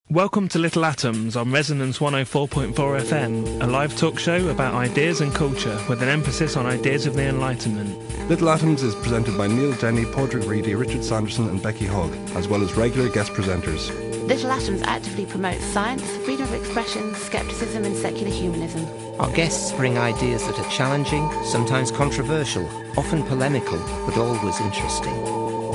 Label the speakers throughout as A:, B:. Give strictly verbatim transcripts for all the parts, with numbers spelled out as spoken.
A: Welcome to Little Atoms on Resonance one oh four point four F M, a live talk show about ideas and culture with an emphasis on ideas of the Enlightenment.
B: Little Atoms is presented by Neil Denny, Padraig Reedy, Richard Sanderson and Becky Hogg, as well as regular guest presenters.
C: Little Atoms actively promotes science, freedom of expression, scepticism and secular humanism.
D: Our guests bring ideas that are challenging, sometimes controversial, often polemical, but always interesting.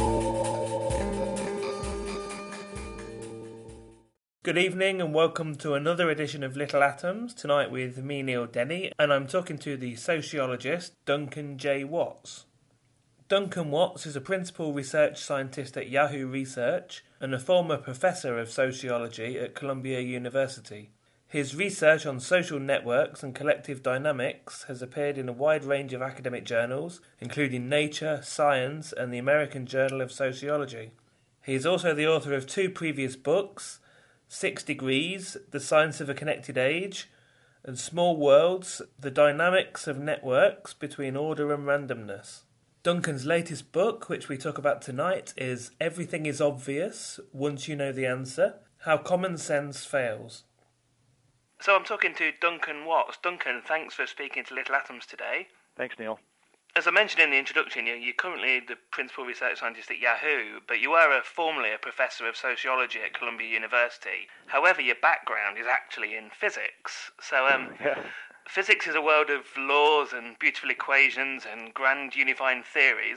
A: Good evening and welcome to another edition of Little Atoms, tonight with me, Neil Denny, and I'm talking to the sociologist Duncan J. Watts. Duncan Watts is a principal research scientist at Yahoo Research and a former professor of sociology at Columbia University. His research on social networks and collective dynamics has appeared in a wide range of academic journals, including Nature, Science, and the American Journal of Sociology. He is also the author of two previous books, Six Degrees, The Science of a Connected Age, and Small Worlds, The Dynamics of Networks Between Order and Randomness. Duncan's latest book, which we talk about tonight, is Everything is Obvious, Once You Know the Answer, How Common Sense Fails. So I'm talking to Duncan Watts. Duncan, thanks for speaking to Little Atoms today.
E: Thanks, Neil.
A: As I mentioned in the introduction, you're currently the principal research scientist at Yahoo, but you were a, formerly a professor of sociology at Columbia University. However, your background is actually in physics. So um,
E: yeah.
A: Physics is a world of laws and beautiful equations and grand unifying theories.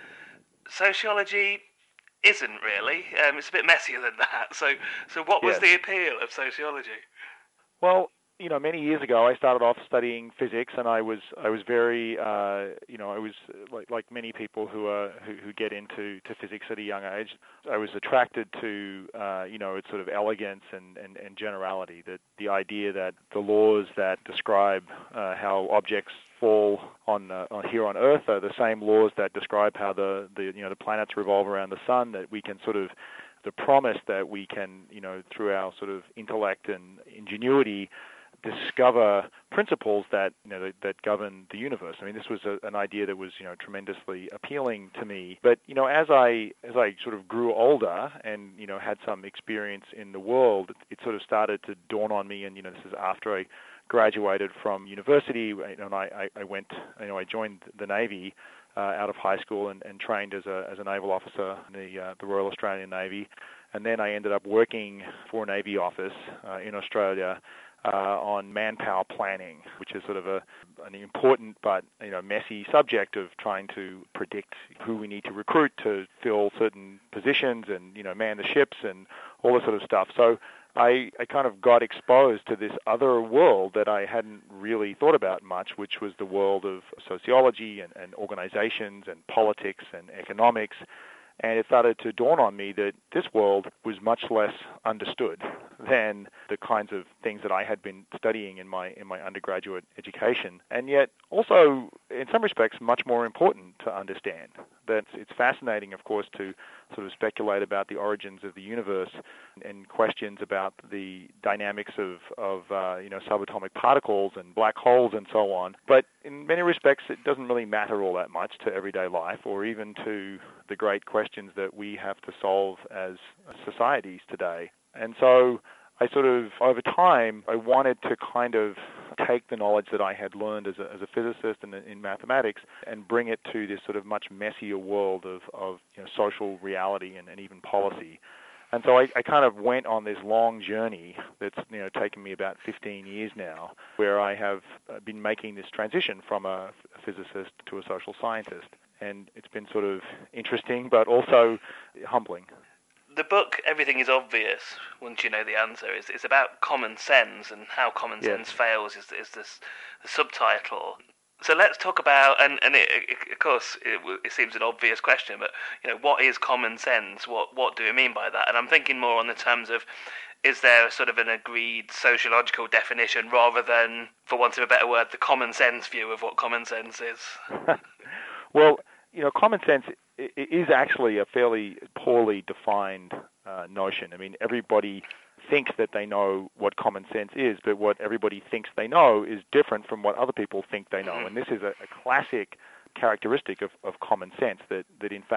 A: Sociology isn't really. Um, it's a bit messier than that. So, so what was
E: yes.
A: the appeal of sociology?
E: Well, you know, many years ago, I started off studying physics, and I was I was very, uh, you know, I was like like many people who are who, who get into to physics at a young age. I was attracted to, uh, you know, its sort of elegance and, and, and generality. That the idea that the laws that describe uh, how objects fall on, uh, on here on Earth are the same laws that describe how the, the you know the planets revolve around the sun. That we can sort of the promise that we can, you know, through our sort of intellect and ingenuity, discover principles that you know that, that govern the universe. I mean, this was a, an idea that was you know tremendously appealing to me. But you know, as I as I sort of grew older and you know had some experience in the world, it, it sort of started to dawn on me. And you know, this is after I graduated from university, you know, and I, I went, you know, I joined the Navy uh, out of high school and, and trained as a as a naval officer in the uh, the Royal Australian Navy, and then I ended up working for a Navy office uh, in Australia. Uh, on manpower planning, which is sort of a an important but you know messy subject of trying to predict who we need to recruit to fill certain positions and you know man the ships and all this sort of stuff. So I, I kind of got exposed to this other world that I hadn't really thought about much, which was the world of sociology and, and organizations and politics and economics. And it started to dawn on me that this world was much less understood than the kinds of things that I had been studying in my in my undergraduate education, and yet also, in some respects, much more important to understand. That it's fascinating, of course, to sort of speculate about the origins of the universe and questions about the dynamics of, of uh, you know, subatomic particles and black holes and so on. But in many respects, it doesn't really matter all that much to everyday life or even to the great questions that we have to solve as societies today. And so I sort of, over time, I wanted to kind of take the knowledge that I had learned as a, as a physicist and in mathematics and bring it to this sort of much messier world of, of you know, social reality and, and even policy. And so I, I kind of went on this long journey that's you know taken me about fifteen years now, where I have been making this transition from a, a physicist to a social scientist. And it's been sort of interesting, but also humbling.
A: The book, Everything is Obvious, Once You Know the Answer, is, is about common sense and how common
E: yes.
A: sense fails is, is this the subtitle. So let's talk about, and, and it, it, of course, it, it seems an obvious question, but, you know, what is common sense? What what do we mean by that? And I'm thinking more on the terms of, is there a sort of an agreed sociological definition rather than, for want of a better word, the common sense view of what common sense is?
E: Well, you know, common sense is actually a fairly poorly defined uh, notion. I mean, everybody thinks that they know what common sense is, but what everybody thinks they know is different from what other people think they know. And this is a, a classic characteristic of, of common sense, that, that in fact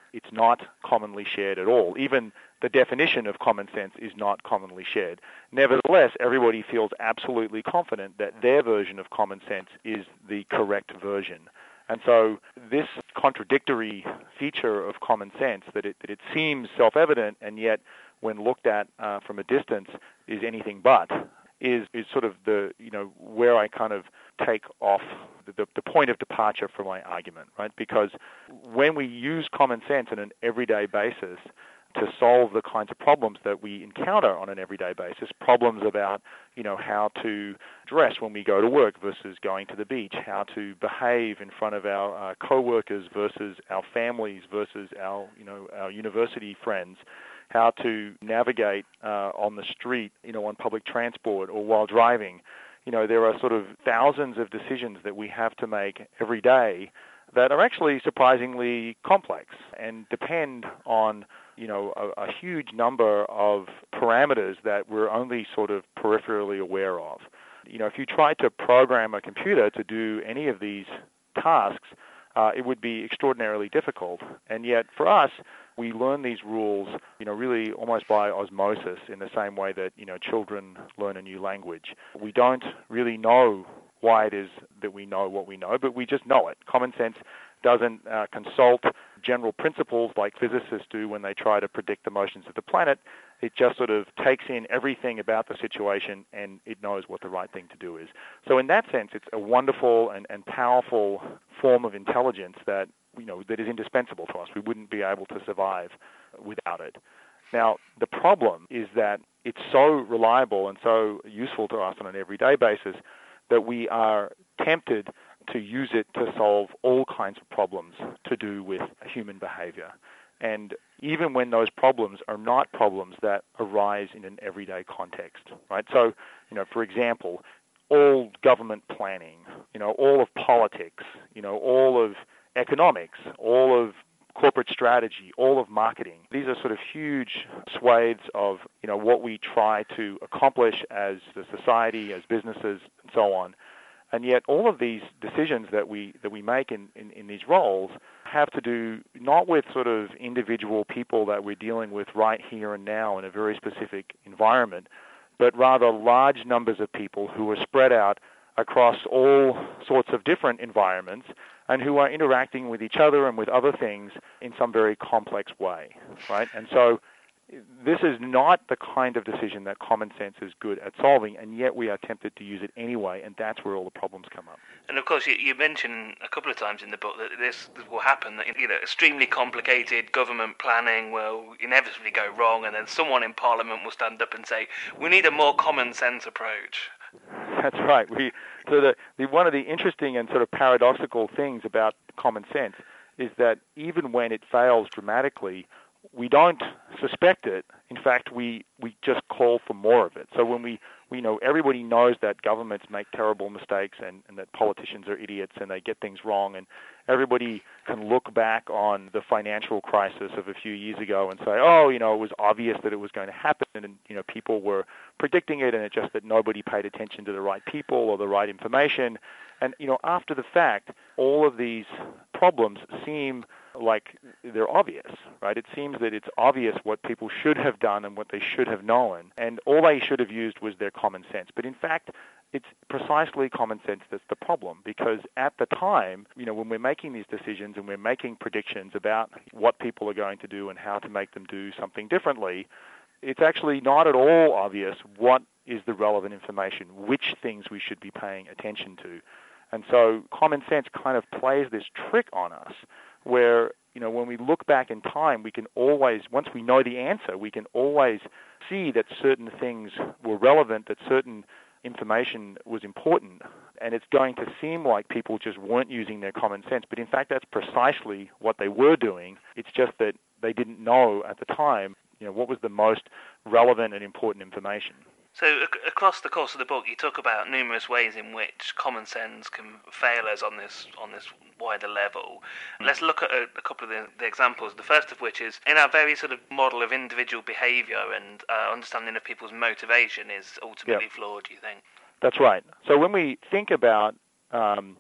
E: it's not commonly shared at all. Even the definition of common sense is not commonly shared. Nevertheless, everybody feels absolutely confident that their version of common sense is the correct version. And so this contradictory feature of common sense, that it, that it seems self-evident and yet when looked at uh, from a distance is anything but, is is sort of the, you know, where I kind of take off the, the point of departure for my argument, right? Because when we use common sense on an everyday basis to solve the kinds of problems that we encounter on an everyday basis, problems about, you know, how to dress when we go to work versus going to the beach, how to behave in front of our uh, co-workers versus our families versus our, you know, our university friends, how to navigate uh, on the street, you know, on public transport or while driving. You know, there are sort of thousands of decisions that we have to make every day that are actually surprisingly complex and depend on, you know, a, a huge number of parameters that we're only sort of peripherally aware of. You know, if you try to program a computer to do any of these tasks, uh, it would be extraordinarily difficult. And yet, for us, we learn these rules, you know, really almost by osmosis in the same way that, you know, children learn a new language. We don't really know why it is that we know what we know, but we just know it. Common sense doesn't uh, consult general principles like physicists do when they try to predict the motions of the planet. It just sort of takes in everything about the situation and it knows what the right thing to do is. So in that sense, it's a wonderful and, and powerful form of intelligence that, you know, that is indispensable to us. We wouldn't be able to survive without it. Now, the problem is that it's so reliable and so useful to us on an everyday basis that we are tempted to use it to solve all kinds of problems to do with human behavior. And even when those problems are not problems that arise in an everyday context, right? So, you know, for example, all government planning, you know, all of politics, you know, all of economics, all of corporate strategy, all of marketing. These are sort of huge swathes of, you know, what we try to accomplish as a society, as businesses, and so on. And yet all of these decisions that we that we make in, in, in these roles have to do not with sort of individual people that we're dealing with right here and now in a very specific environment, but rather large numbers of people who are spread out across all sorts of different environments and who are interacting with each other and with other things in some very complex way, right? And so this is not the kind of decision that common sense is good at solving, and yet we are tempted to use it anyway, and that's where all the problems come up.
A: And of course, you, you mention a couple of times in the book that this will happen, that, you know, extremely complicated government planning will inevitably go wrong, and then someone in Parliament will stand up and say, we need a more common sense approach.
E: That's right. We so the, the one of the interesting and sort of paradoxical things about common sense is that even when it fails dramatically, we don't suspect it. In fact, we, we just call for more of it. So when we, we know everybody knows that governments make terrible mistakes and, and that politicians are idiots and they get things wrong, and everybody can look back on the financial crisis of a few years ago and say, oh, you know, it was obvious that it was going to happen, and, you know, people were predicting it, and it's just that nobody paid attention to the right people or the right information. And, you know, after the fact, all of these problems seem like they're obvious, right? It seems that it's obvious what people should have done and what they should have known, and all they should have used was their common sense. But in fact, it's precisely common sense that's the problem, because at the time, you know, when we're making these decisions and we're making predictions about what people are going to do and how to make them do something differently, it's actually not at all obvious what is the relevant information, which things we should be paying attention to. And so common sense kind of plays this trick on us where, you know, when we look back in time, we can always, once we know the answer, we can always see that certain things were relevant, that certain information was important, and it's going to seem like people just weren't using their common sense, but in fact that's precisely what they were doing. It's just that they didn't know at the time, you know, what was the most relevant and important information.
A: So ac- across the course of the book, you talk about numerous ways in which common sense can fail us on this on this wider level. Mm. Let's look at a, a couple of the, the examples. The first of which is in our very sort of model of individual behaviour and uh, understanding of people's motivation is ultimately
E: yeah.
A: flawed, do you think?
E: That's right. So when we think about, um,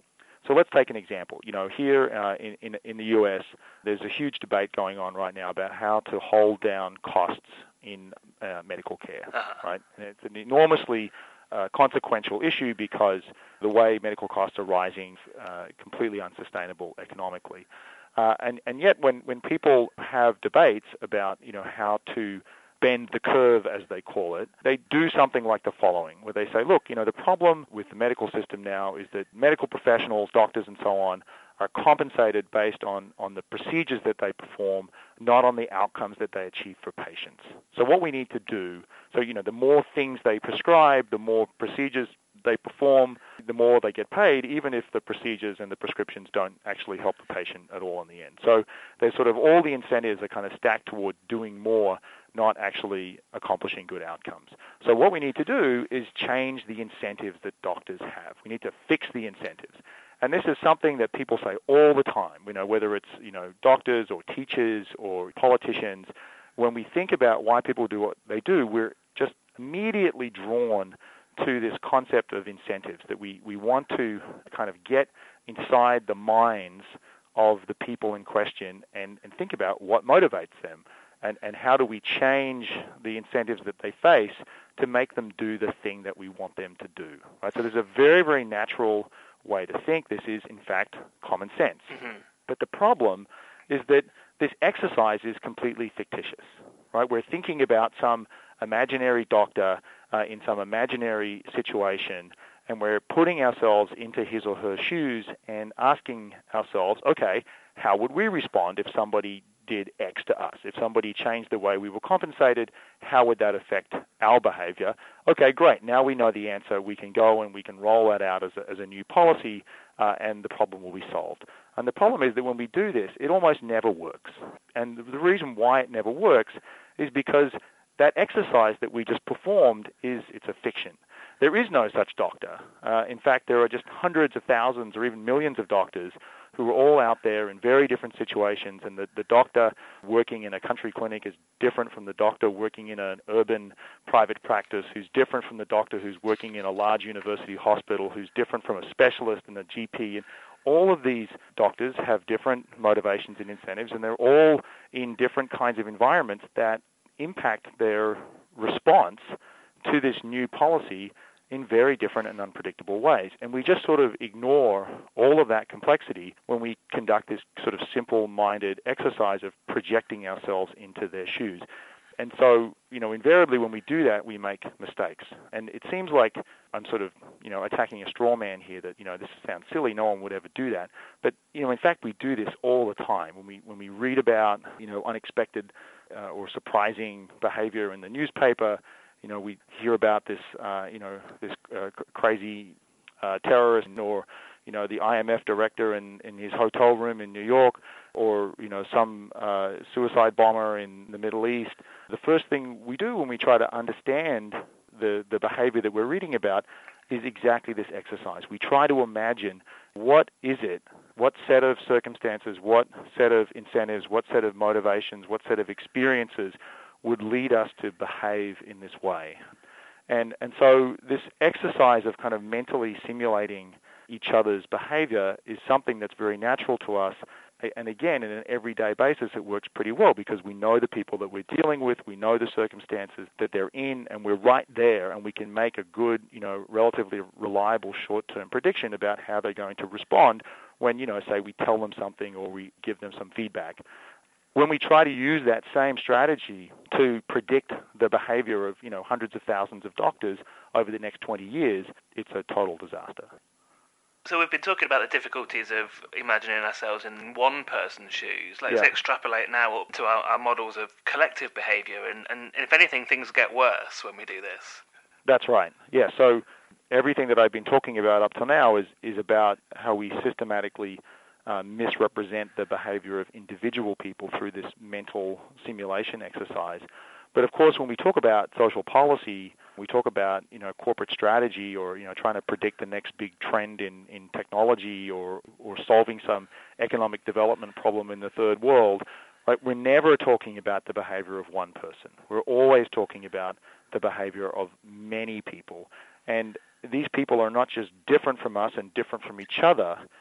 E: So let's take an example. You know, here uh, in, in in the U S, there's a huge debate going on right now about how to hold down costs in uh, medical care, uh-huh. right? And it's an enormously uh, consequential issue because the way medical costs are rising, uh, completely unsustainable economically. Uh, and, and yet when, when people have debates about, you know, how to bend the curve, as they call it, they do something like the following, where they say, look, you know, the problem with the medical system now is that medical professionals, doctors and so on, are compensated based on, on the procedures that they perform, not on the outcomes that they achieve for patients. So what we need to do, so, you know, the more things they prescribe, the more procedures they perform, the more they get paid, even if the procedures and the prescriptions don't actually help the patient at all in the end. So there's sort of all the incentives are kind of stacked toward doing more, not actually accomplishing good outcomes. So what we need to do is change the incentives that doctors have. We need to fix the incentives. And this is something that people say all the time, you know, whether it's, you know, doctors or teachers or politicians. When we think about why people do what they do, we're just immediately drawn to this concept of incentives, that we, we want to kind of get inside the minds of the people in question and, and think about what motivates them and, and how do we change the incentives that they face to make them do the thing that we want them to do. Right? So there's a very, very natural way to think. This is, in fact, common sense. Mm-hmm. But the problem is that this exercise is completely fictitious. Right? We're thinking about some imaginary doctor uh, in some imaginary situation, and we're putting ourselves into his or her shoes and asking ourselves, okay, how would we respond if somebody did X to us? If somebody changed the way we were compensated, how would that affect our behavior? Okay, great. Now we know the answer. We can go and we can roll that out as a, as a new policy, uh, and the problem will be solved. And the problem is that when we do this, it almost never works. And the reason why it never works is because that exercise that we just performed is, it's a fiction. There is no such doctor. Uh, in fact, there are just hundreds of thousands or even millions of doctors who are all out there in very different situations, and the, the doctor working in a country clinic is different from the doctor working in an urban private practice, who's different from the doctor who's working in a large university hospital, who's different from a specialist and a G P. And all of these doctors have different motivations and incentives, and they're all in different kinds of environments that impact their response to this new policy in very different and unpredictable ways. And we just sort of ignore all of that complexity when we conduct this sort of simple-minded exercise of projecting ourselves into their shoes. And so, you know, invariably when we do that, we make mistakes. And it seems like I'm sort of, you know, attacking a straw man here that, you know, this sounds silly, no one would ever do that. But, you know, in fact, we do this all the time. When we when we read about, you know, unexpected uh, or surprising behavior in the newspaper, you know, we hear about this, uh, you know, this uh, crazy uh, terrorist, or, you know, the I M F director in, in his hotel room in New York, or, you know, some uh, suicide bomber in the Middle East. The first thing we do when we try to understand the, the behavior that we're reading about is exactly this exercise. We try to imagine, what is it, what set of circumstances, what set of incentives, what set of motivations, what set of experiences would lead us to behave in this way. And and so this exercise of kind of mentally simulating each other's behavior is something that's very natural to us. And again, in an everyday basis, it works pretty well because we know the people that we're dealing with, we know the circumstances that they're in, and we're right there, and we can make a good, you know, relatively reliable short-term prediction about how they're going to respond when, you know, say we tell them something or we give them some feedback. When we try to use that same strategy to predict the behavior of, you know, hundreds of thousands of doctors over the next twenty years, it's a total disaster.
A: So we've been talking about the difficulties of imagining ourselves in one person's shoes. Let's
E: yeah.
A: extrapolate now up to our, our models of collective behaviour, and, and if anything, things get worse when we do this.
E: That's right. Yeah, so everything that I've been talking about up to now is, is about how we systematically uh, misrepresent the behaviour of individual people through this mental simulation exercise. But of course, when we talk about social policy, we talk about, you know, corporate strategy, or, you know, trying to predict the next big trend in, in technology, or, or solving some economic development problem in the third world, right? We're never talking about the behavior of one person. We're always talking about the behavior of many people. And these people are not just different from us and different from each other,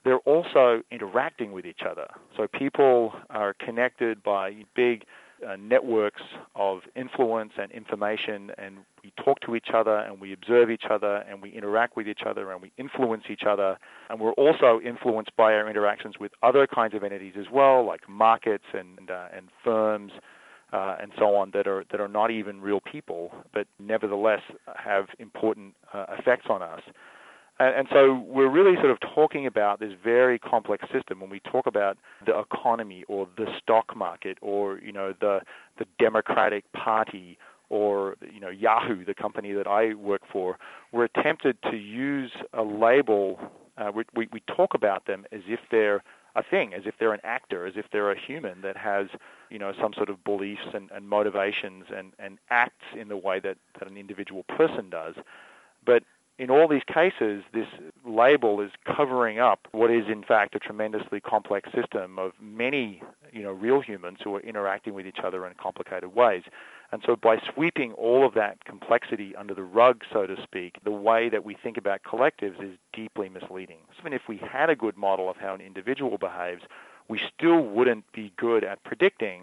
E: they're also interacting with each other. So people are connected by big uh, networks of influence and information, and we talk to each other, and we observe each other, and we interact with each other, and we influence each other. And we're also influenced by our interactions with other kinds of entities as well, like markets and uh, and firms, Uh, and so on, that are that are not even real people, but nevertheless have important uh, effects on us. And, and so we're really sort of talking about this very complex system when we talk about the economy or the stock market or, you know, the the Democratic Party or, you know, Yahoo, the company that I work for. We're tempted to use a label. Uh, we, we, we talk about them as if they're a thing, as if they're an actor, as if they're a human that has, you know, some sort of beliefs and, and motivations and, and acts in the way that, that an individual person does. But in all these cases, this label is covering up what is, in fact, a tremendously complex system of many, you know, real humans who are interacting with each other in complicated ways. And so by sweeping all of that complexity under the rug, so to speak, the way that we think about collectives is deeply misleading. Even if we had a good model of how an individual behaves, we still wouldn't be good at predicting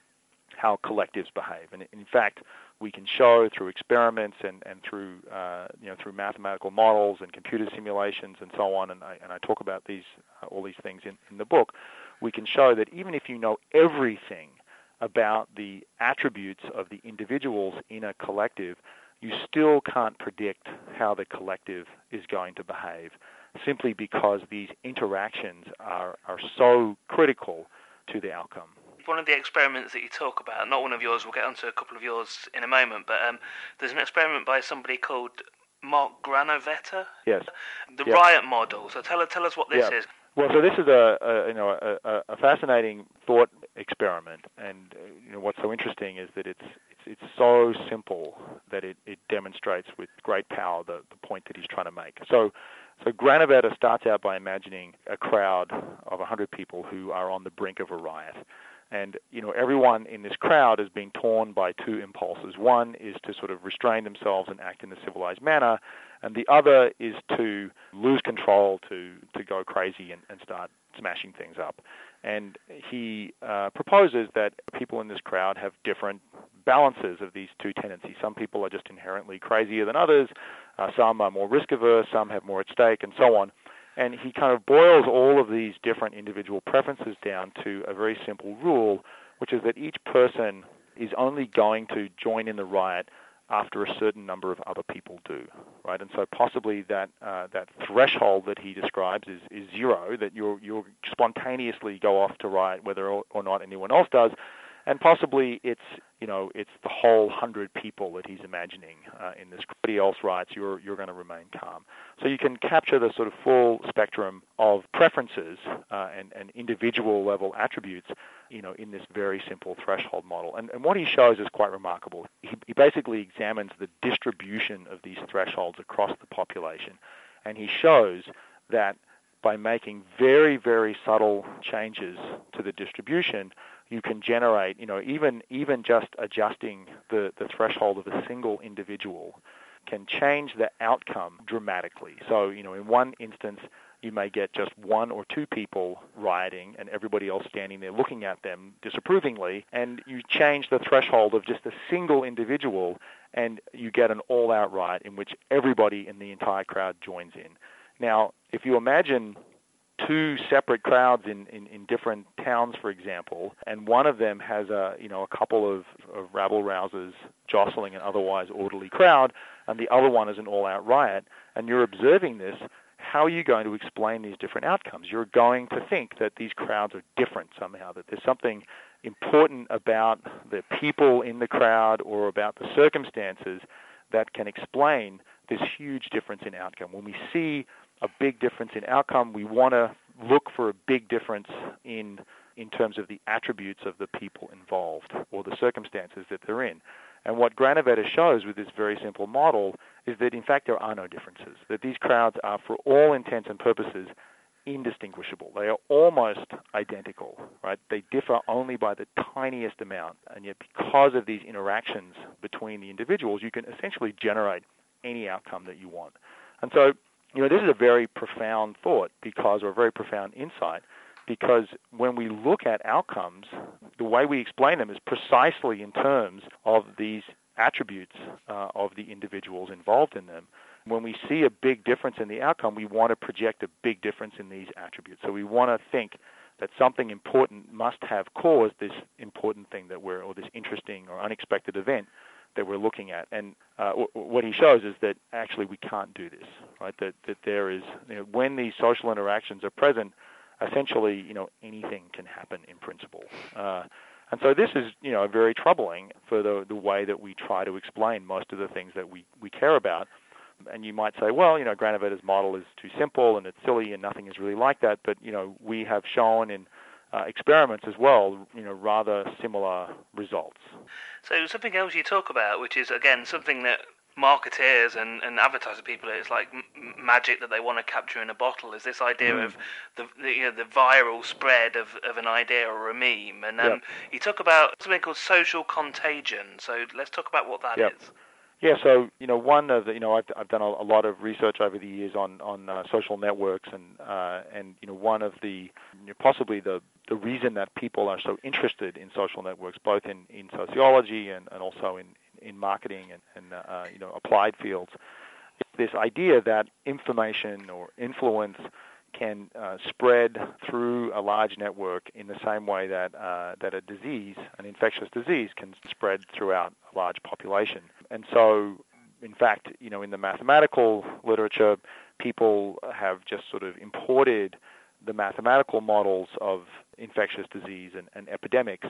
E: how collectives behave. And in fact, we can show through experiments and, and through uh, you know through mathematical models and computer simulations and so on, and I, and I talk about these uh, all these things in, in the book, we can show that even if you know everything about the attributes of the individuals in a collective, you still can't predict how the collective is going to behave, simply because these interactions are, are so critical to the outcome.
A: One of the experiments that you talk about, not one of yours, we'll get onto a couple of yours in a moment, but um, there's an experiment by somebody called Mark Granovetter.
E: Yes.
A: The
E: yep.
A: riot model. So tell, tell us what this
E: yep.
A: is.
E: Well, so this is a, a you know a, a fascinating thought experiment, and uh, you know what's so interesting is that it's it's, it's so simple that it, it demonstrates with great power the, the point that he's trying to make. So, so Granovetter starts out by imagining a crowd of one hundred people who are on the brink of a riot. And, you know, everyone in this crowd is being torn by two impulses. One is to sort of restrain themselves and act in a civilized manner, and the other is to lose control, to, to go crazy and, and start smashing things up. And he uh, proposes that people in this crowd have different balances of these two tendencies. Some people are just inherently crazier than others, uh, some are more risk-averse, some have more at stake, and so on. And he kind of boils all of these different individual preferences down to a very simple rule, which is that each person is only going to join in the riot after a certain number of other people do, right? And so possibly that uh, that threshold that he describes is, is zero, that you'll, you'll spontaneously go off to riot whether or, or not anyone else does. And possibly it's, you know, it's the whole hundred people that he's imagining uh, in this. Nobody else writes, you're you're going to remain calm. So you can capture the sort of full spectrum of preferences uh, and, and individual level attributes, you know, in this very simple threshold model. And, and what he shows is quite remarkable. He, he basically examines the distribution of these thresholds across the population, and he shows that by making very, very subtle changes to the distribution, you can generate, you know, even even just adjusting the, the threshold of a single individual can change the outcome dramatically. So, you know, in one instance, you may get just one or two people rioting and everybody else standing there looking at them disapprovingly, and you change the threshold of just a single individual and you get an all-out riot in which everybody in the entire crowd joins in. Now, if you imagine two separate crowds in, in, in different towns, for example, and one of them has a you know a couple of, of rabble-rousers jostling an otherwise orderly crowd, and the other one is an all-out riot, and you're observing this, how are you going to explain these different outcomes? You're going to think that these crowds are different somehow, that there's something important about the people in the crowd or about the circumstances that can explain this huge difference in outcome. When we see a big difference in outcome, we want to look for a big difference in in terms of the attributes of the people involved or the circumstances that they're in. And what Granovetter shows with this very simple model is that, in fact, there are no differences, that these crowds are, for all intents and purposes, indistinguishable. They are almost identical, right? They differ only by the tiniest amount, and yet because of these interactions between the individuals, you can essentially generate any outcome that you want. And so you know, this is a very profound thought because, or a very profound insight, because when we look at outcomes, the way we explain them is precisely in terms of these attributes uh, of the individuals involved in them. When we see a big difference in the outcome, we want to project a big difference in these attributes. So we want to think that something important must have caused this important thing that we're, or this interesting or unexpected event that we're looking at. And uh, w- what he shows is that actually we can't do this, right? That that there is, you know, when these social interactions are present, essentially, you know, anything can happen in principle. Uh, and so this is, you know, very troubling for the the way that we try to explain most of the things that we, we care about. And you might say, well, you know, Granovetter's model is too simple and it's silly and nothing is really like that. But, you know, we have shown in uh, experiments as well, you know, rather similar results.
A: So something else you talk about, which is, again, something that marketeers and, and advertising people, it's like m- magic that they want to capture in a bottle, is this idea mm. of the, the you know the viral spread of, of an idea or a meme. And um, yep. you talk about something called social contagion. So let's talk about what that
E: yep.
A: is.
E: Yeah, so, you know, one of the, you know, I've, I've done a, a lot of research over the years on, on uh, social networks, and, uh, and, you know, one of the, you know, possibly the, the reason that people are so interested in social networks, both in, in sociology and, and also in, in marketing and, and uh, you know, applied fields, is this idea that information or influence can uh, spread through a large network in the same way that uh, that a disease, an infectious disease, can spread throughout a large population. And so, in fact, you know, in the mathematical literature, people have just sort of imported the mathematical models of infectious disease and, and epidemics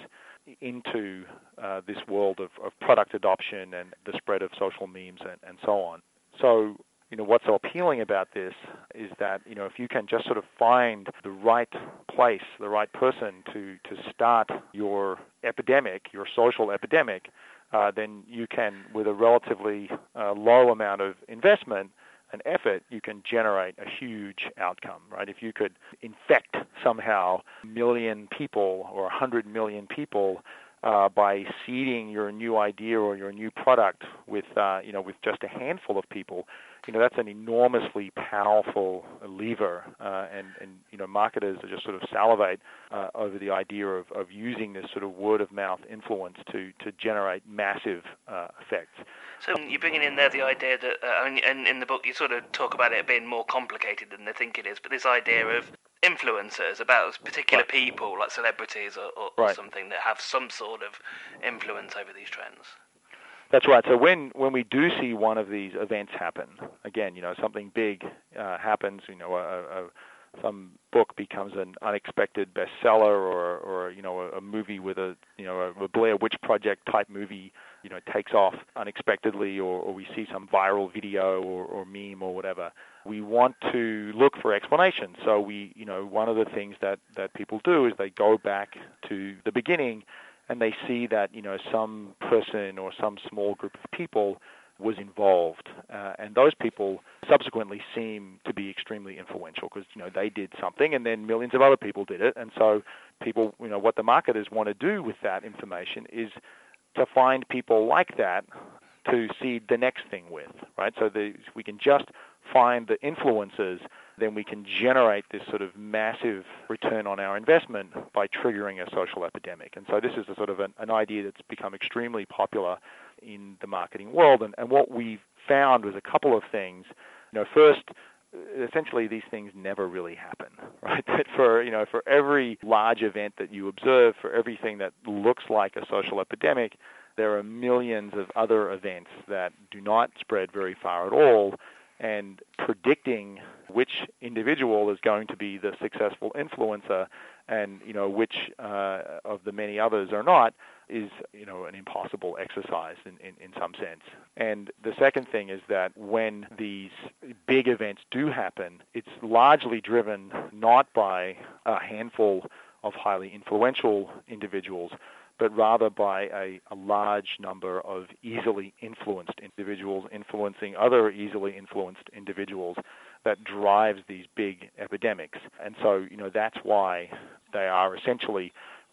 E: into uh, this world of, of product adoption and the spread of social memes and, and so on. So, you know, what's so appealing about this is that, you know, if you can just sort of find the right place, the right person to, to start your epidemic, your social epidemic, uh, then you can, with a relatively uh, low amount of investment and effort, you can generate a huge outcome, right? If you could infect somehow a million people or a hundred million people Uh, by seeding your new idea or your new product with, uh, you know, with just a handful of people, you know, that's an enormously powerful lever, uh, and, and, you know, marketers are just sort of salivate uh, over the idea of, of using this sort of word-of-mouth influence to, to generate massive uh, effects.
A: So you're bringing in there the idea that, uh, and in the book you sort of talk about it being more complicated than they think it is, but this idea of influencers, about particular
E: right.
A: people like celebrities or, or,
E: right.
A: or something that have some sort of influence over these trends.
E: That's right. So when, when we do see one of these events happen, again, you know, something big uh, happens, you know, a, a, some book becomes an unexpected bestseller, or, or you know, a, a movie with a, you know, a Blair Witch Project type movie, you know, takes off unexpectedly, or, or we see some viral video or, or meme or whatever. We want to look for explanations. So we, you know, one of the things that, that people do is they go back to the beginning and they see that, you know, some person or some small group of people was involved. Uh, and those people subsequently seem to be extremely influential because, you know, they did something and then millions of other people did it. And so people, you know, what the marketers want to do with that information is to find people like that to seed the next thing with, right? So the, if we can just find the influencers, then we can generate this sort of massive return on our investment by triggering a social epidemic. And so this is a sort of an, an idea that's become extremely popular in the marketing world. And, and what we found was a couple of things. You know, first, essentially these things never really happen, right? That for, you know, for every large event that you observe, for everything that looks like a social epidemic, there are millions of other events that do not spread very far at all. And predicting which individual is going to be the successful influencer and, you know, which uh, of the many others are not is, you know, an impossible exercise in, in, in some sense. And the second thing is that when these big events do happen, it's largely driven not by a handful of highly influential individuals, but rather by a, a large number of easily influenced individuals influencing other easily influenced individuals that drives these big epidemics. And so, you know, that's why they are essentially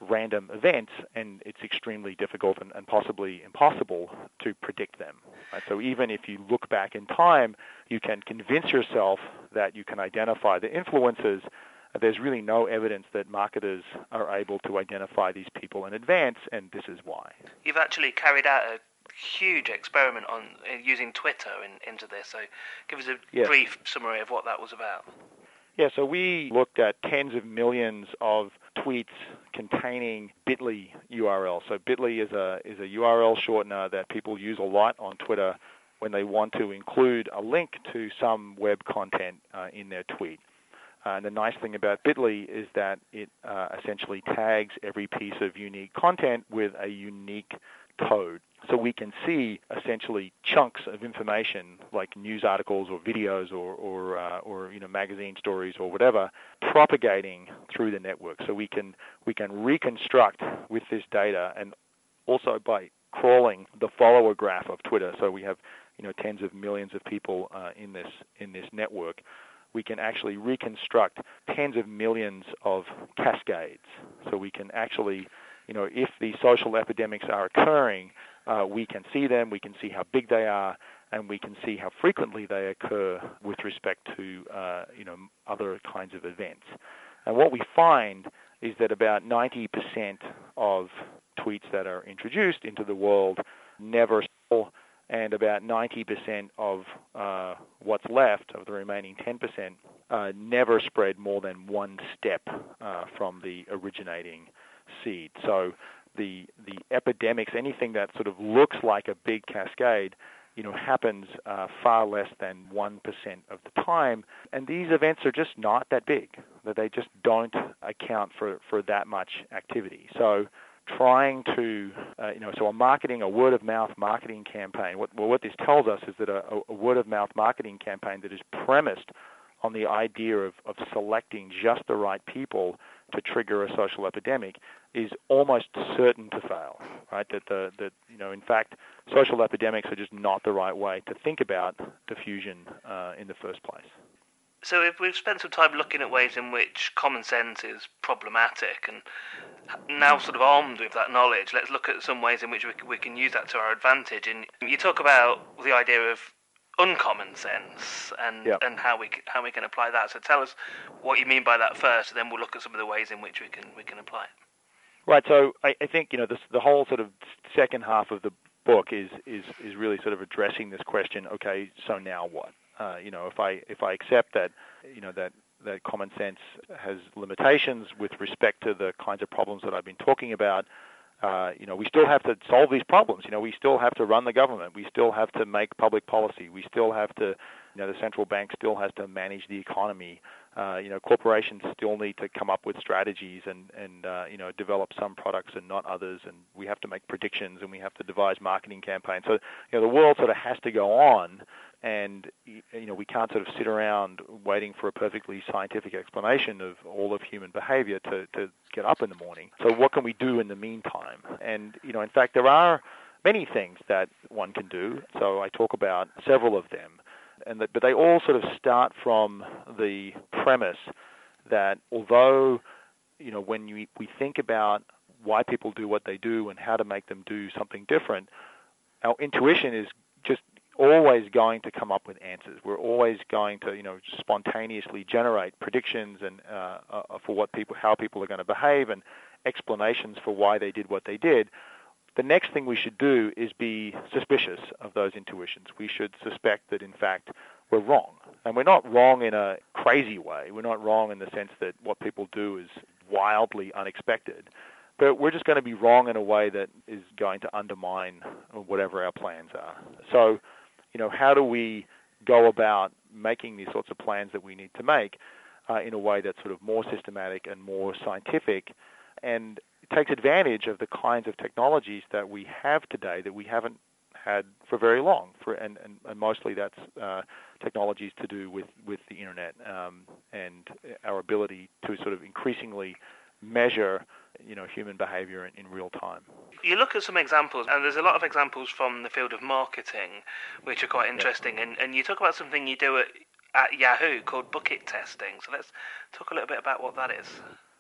E: random events, and it's extremely difficult and, and possibly impossible to predict them. Right? So even if you look back in time, you can convince yourself that you can identify the influences. There's really no evidence that marketers are able to identify these people in advance, and this is why.
A: You've actually carried out a huge experiment on uh, using Twitter in, into this, so give us a
E: yes.
A: brief summary of what that was about.
E: Yeah, so we looked at tens of millions of tweets containing bit dot l y U R Ls. So bit dot l y is a is a U R L shortener that people use a lot on Twitter when they want to include a link to some web content uh, in their tweet. Uh, and the nice thing about bit dot l y is that it uh, essentially tags every piece of unique content with a unique code. So we can see essentially chunks of information like news articles or videos or or, uh, or you know magazine stories or whatever propagating through the network. So we can we can reconstruct with this data, and also by crawling the follower graph of Twitter. So we have you know tens of millions of people uh, in this in this network. We can actually reconstruct tens of millions of cascades. So we can actually, you know, if these social epidemics are occurring, uh, we can see them, we can see how big they are, and we can see how frequently they occur with respect to, uh, you know, other kinds of events. And what we find is that about ninety percent of tweets that are introduced into the world never saw, and about ninety percent of uh, what's left, of the remaining ten percent, uh, never spread more than one step uh, from the originating seed. So the the epidemics, anything that sort of looks like a big cascade, you know, happens uh, far less than one percent of the time. And these events are just not that big, that they just don't account for, for that much activity. So trying to, uh, you know, so a marketing, a word-of-mouth marketing campaign, what, well, what this tells us is that a, a word-of-mouth marketing campaign that is premised on the idea of, of selecting just the right people to trigger a social epidemic is almost certain to fail, right? That, the, that you know, in fact, social epidemics are just not the right way to think about diffusion uh, in the first place.
A: So if we've spent some time looking at ways in which common sense is problematic, and now sort of armed with that knowledge, let's look at some ways in which we can, we can use that to our advantage. And you talk about the idea of uncommon sense and
E: yep.
A: and how we how we can apply that. So tell us what you mean by that first, and then we'll look at some of the ways in which we can we can apply it.
E: Right. So I, I think you know this, the whole sort of second half of the book is is is really sort of addressing this question. Okay, so now what? Uh, you know, if I if I accept that you know that that common sense has limitations with respect to the kinds of problems that I've been talking about. Uh, you know, we still have to solve these problems. You know, we still have to run the government. We still have to make public policy. We still have to, you know, the central bank still has to manage the economy. Uh, you know, corporations still need to come up with strategies and, and uh, you know, develop some products and not others. And we have to make predictions and we have to devise marketing campaigns. So, you know, the world sort of has to go on. And, you know, we can't sort of sit around waiting for a perfectly scientific explanation of all of human behavior to, to get up in the morning. So what can we do in the meantime? And, you know, in fact, there are many things that one can do. So I talk about several of them. And that, but they all sort of start from the premise that although, you know, when we, we think about why people do what they do and how to make them do something different, our intuition is just always going to come up with answers. We're always going to, you know, spontaneously generate predictions and uh, uh, for what people, how people are going to behave, and explanations for why they did what they did. The next thing we should do is be suspicious of those intuitions. We should suspect that, in fact, we're wrong. And we're not wrong in a crazy way. We're not wrong in the sense that what people do is wildly unexpected. But we're just going to be wrong in a way that is going to undermine whatever our plans are. So, you know, how do we go about making these sorts of plans that we need to make uh, in a way that's sort of more systematic and more scientific, and it takes advantage of the kinds of technologies that we have today that we haven't had for very long, for, and, and, and mostly that's uh, technologies to do with, with the internet um, and our ability to sort of increasingly measure, you know, human behavior in, in real time.
A: You look at some examples, and there's a lot of examples from the field of marketing, which are quite interesting. Yeah. And, and you talk about something you do at, at Yahoo called bucket testing. So let's talk a little bit about what that is.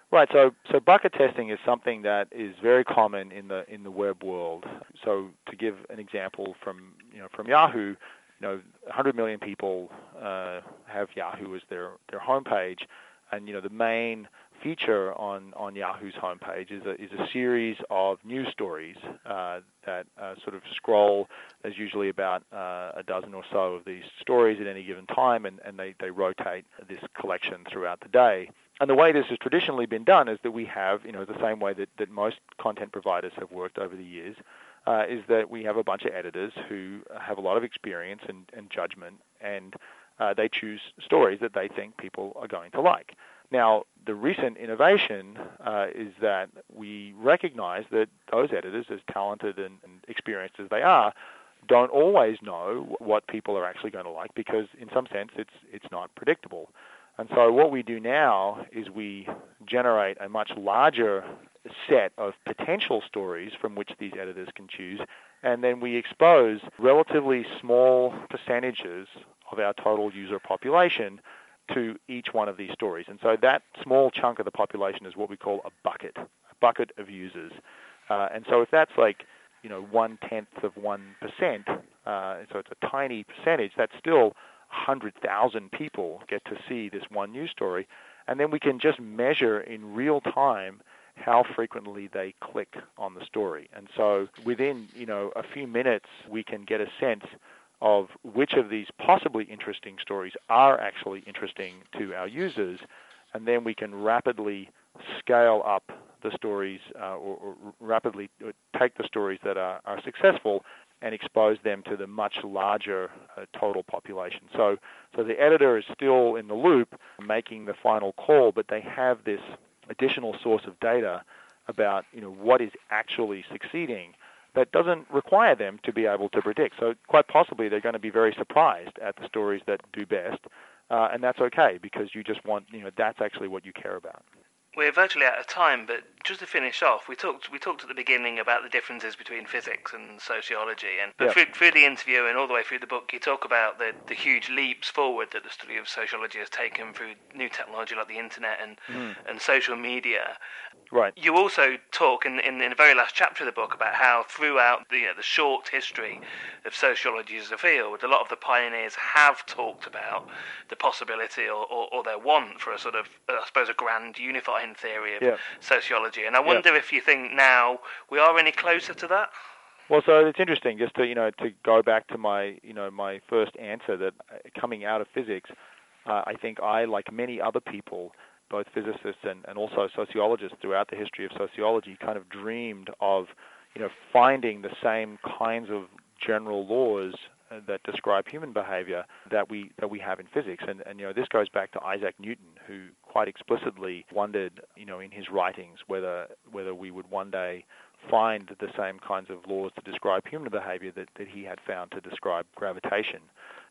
E: Right. So, so bucket testing is something that is very common in the in the web world. So, to give an example from you know from Yahoo, you know, one hundred million people uh, have Yahoo as their their homepage, and you know the main feature on, on Yahoo's homepage is a is a series of news stories uh, that uh, sort of scroll. There's usually about uh, a dozen or so of these stories at any given time, and, and they, they rotate this collection throughout the day. And the way this has traditionally been done is that we have, you know, the same way that, that most content providers have worked over the years, uh, is that we have a bunch of editors who have a lot of experience and, and judgment, and uh, they choose stories that they think people are going to like. Now, the recent innovation uh, is that we recognize that those editors, as talented and, and experienced as they are, don't always know what people are actually going to like, because in some sense it's it's not predictable. And so what we do now is we generate a much larger set of potential stories from which these editors can choose, and then we expose relatively small percentages of our total user population to each one of these stories. And so that small chunk of the population is what we call a bucket, a bucket of users. Uh, and so if that's like, you know, one-tenth of one percent, uh, so it's a tiny percentage, that's still one hundred thousand people get to see this one news story. And then we can just measure in real time how frequently they click on the story. And so within, you know, a few minutes, we can get a sense of which of these possibly interesting stories are actually interesting to our users, and then we can rapidly scale up the stories uh, or, or rapidly take the stories that are, are successful and expose them to the much larger uh, total population. So, so the editor is still in the loop making the final call, but they have this additional source of data about, you know, what is actually succeeding that doesn't require them to be able to predict. So quite possibly they're going to be very surprised at the stories that do best, uh, and that's okay, because you just want, you know, that's actually what you care about.
A: We're virtually out of time, but just to finish off, we talked we talked at the beginning about the differences between physics and sociology, and but
E: yep.
A: through, through the interview and all the way through the book, you talk about the, the huge leaps forward that the study of sociology has taken through new technology like the internet and mm. and social media.
E: Right.
A: You also talk in, in, in the very last chapter of the book about how throughout the, you know, the short history of sociology as a field, a lot of the pioneers have talked about the possibility or, or, or their want for a sort of, I suppose, a grand unifying theory of yeah. sociology. And I wonder yeah. if you think now we are any closer to that?
E: Well, so it's interesting just to, you know, to go back to my, you know, my first answer that coming out of physics, uh, I think I, like many other people, both physicists and, and also sociologists throughout the history of sociology, kind of dreamed of, you know, finding the same kinds of general laws that describe human behavior that we that we have in physics. And, and you know, this goes back to Isaac Newton, who quite explicitly wondered, you know, in his writings whether whether we would one day find the same kinds of laws to describe human behavior that, that he had found to describe gravitation.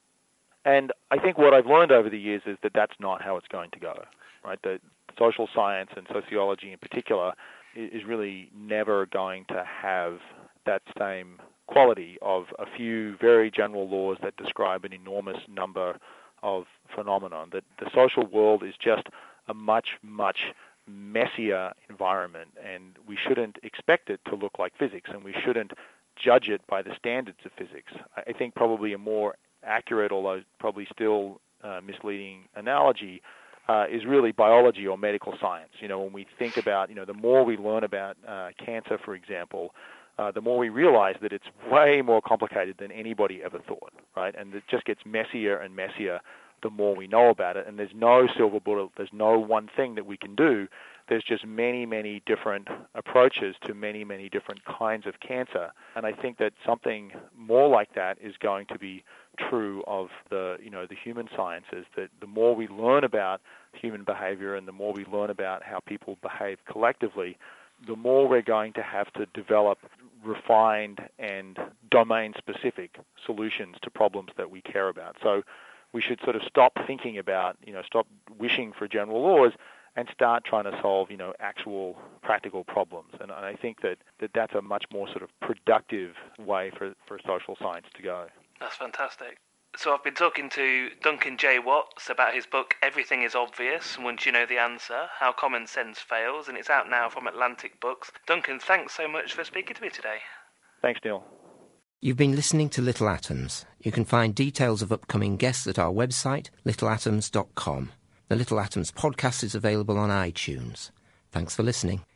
E: And I think what I've learned over the years is that that's not how it's going to go, right? That social science and sociology in particular is really never going to have that same quality of a few very general laws that describe an enormous number of phenomena. That the social world is just a much, much messier environment, and we shouldn't expect it to look like physics, and we shouldn't judge it by the standards of physics. I think probably a more accurate, although probably still uh, misleading analogy uh, is really biology or medical science. You know, when we think about, you know, the more we learn about uh, cancer, for example, Uh, the more we realize that it's way more complicated than anybody ever thought, right? And it just gets messier and messier the more we know about it. And there's no silver bullet. There's no one thing that we can do. There's just many, many different approaches to many, many different kinds of cancer. And I think that something more like that is going to be true of the, you know, the human sciences, that the more we learn about human behavior and the more we learn about how people behave collectively, the more we're going to have to develop refined and domain-specific solutions to problems that we care about. So we should sort of stop thinking about, you know, stop wishing for general laws and start trying to solve, you know, actual practical problems. And, and I think that, that that's a much more sort of productive way for, for social science to go.
A: That's fantastic. So I've been talking to Duncan J. Watts about his book Everything is Obvious, and Once You Know the Answer, How Common Sense Fails, and it's out now from Atlantic Books. Duncan, thanks so much for speaking to me today.
E: Thanks, Neil.
D: You've been listening to Little Atoms. You can find details of upcoming guests at our website, little atoms dot com. The Little Atoms podcast is available on iTunes. Thanks for listening.